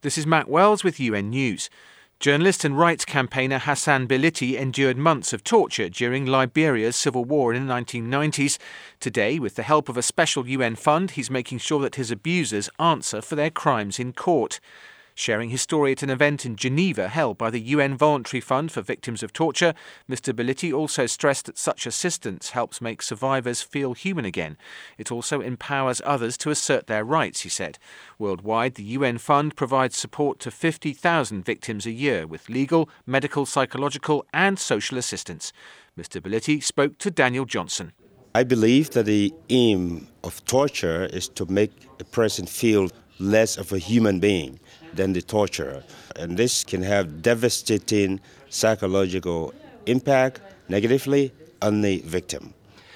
This is Matt Wells with UN News. Journalist and rights campaigner Hassan Biliti endured months of torture during Liberia's civil war in the 1990s. Today, with the help of a special UN fund, he's making sure that his abusers answer for their crimes in court. Sharing his story at an event in Geneva held by the UN Voluntary Fund for Victims of Torture, Mr. Biliti also stressed that such assistance helps make survivors feel human again. It also empowers others to assert their rights, he said. Worldwide, the UN Fund provides support to 50,000 victims a year with legal, medical, psychological and social assistance. Mr. Biliti spoke to Daniel Johnson. I believe that the aim of torture is to make a person feel less of a human being than the torturer. And this can have devastating psychological impact negatively on the victim.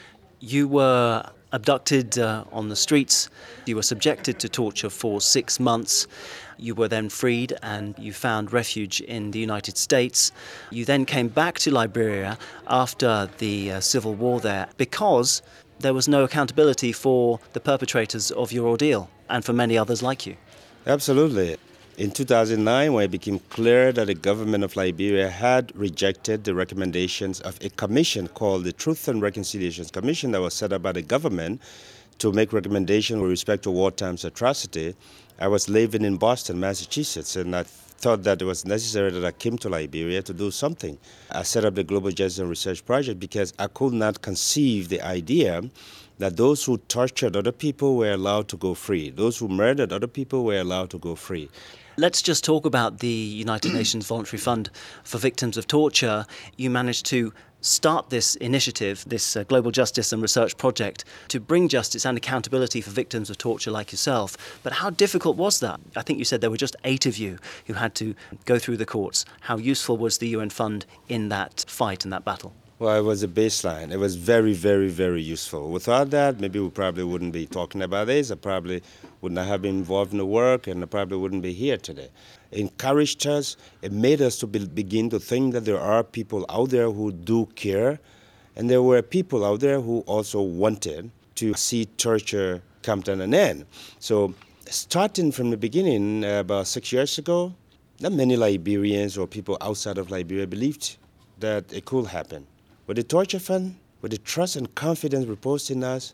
You were abducted on the streets. You were subjected to torture for 6 months. You were then freed and you found refuge in the United States. You then came back to Liberia after the civil war there because there was no accountability for the perpetrators of your ordeal and for many others like you. Absolutely. In 2009, when it became clear that the government of Liberia had rejected the recommendations of a commission called the Truth and Reconciliation Commission that was set up by the government to make recommendations with respect to wartime atrocity, I was living in Boston, Massachusetts, and I thought that it was necessary that I came to Liberia to do something. I set up the Global Justice and Research Project because I could not conceive the idea that those who tortured other people were allowed to go free. Those who murdered other people were allowed to go free. Let's just talk about the United Nations Voluntary Fund for Victims of Torture. You managed to start this initiative, this Global Justice and Research Project, to bring justice and accountability for victims of torture like yourself. But how difficult was that? I think you said there were just 8 of you who had to go through the courts. How useful was the UN Fund in that fight, in that battle? Well, it was a baseline. It was very, very, very useful. Without that, maybe we probably wouldn't be talking about this. I probably would not have been involved in the work, and I probably wouldn't be here today. It encouraged us. It made us to begin to think that there are people out there who do care, and there were people out there who also wanted to see torture come to an end. So starting from the beginning, about 6 years ago, not many Liberians or people outside of Liberia believed that it could happen. With the Torture Fund, with the trust and confidence reposed in us,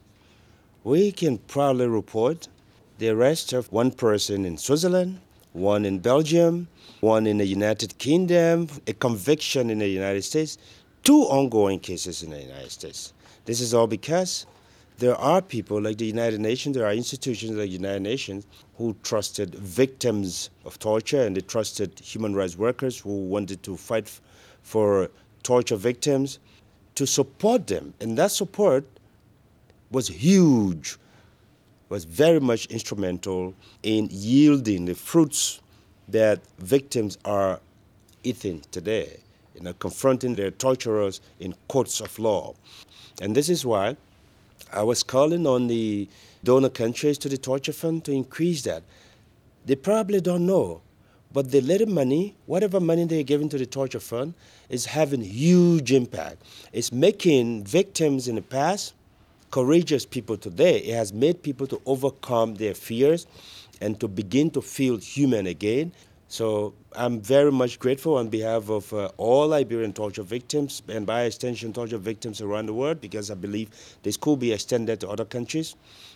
we can proudly report the arrest of one person in Switzerland, one in Belgium, one in the United Kingdom, a conviction in the United States, 2 ongoing cases in the United States. This is all because there are people like the United Nations, there are institutions like the United Nations who trusted victims of torture, and they trusted human rights workers who wanted to fight for torture victims, to support them. And that support was huge, was very much instrumental in yielding the fruits that victims are eating today, confronting their torturers in courts of law. And this is why I was calling on the donor countries to the Torture Fund to increase that. They probably don't know, but the little money, whatever money they're giving to the Torture Fund, is having huge impact. It's making victims in the past courageous people today. It has made people to overcome their fears and to begin to feel human again. So I'm very much grateful on behalf of all Liberian torture victims and by extension torture victims around the world, because I believe this could be extended to other countries,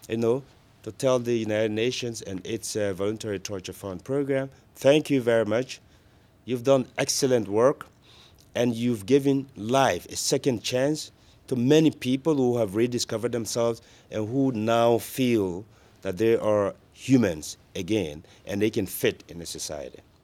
to tell the United Nations and its Voluntary Torture Fund program, thank you very much. You've done excellent work, and you've given life, a second chance, to many people who have rediscovered themselves and who now feel that they are humans again and they can fit in the society.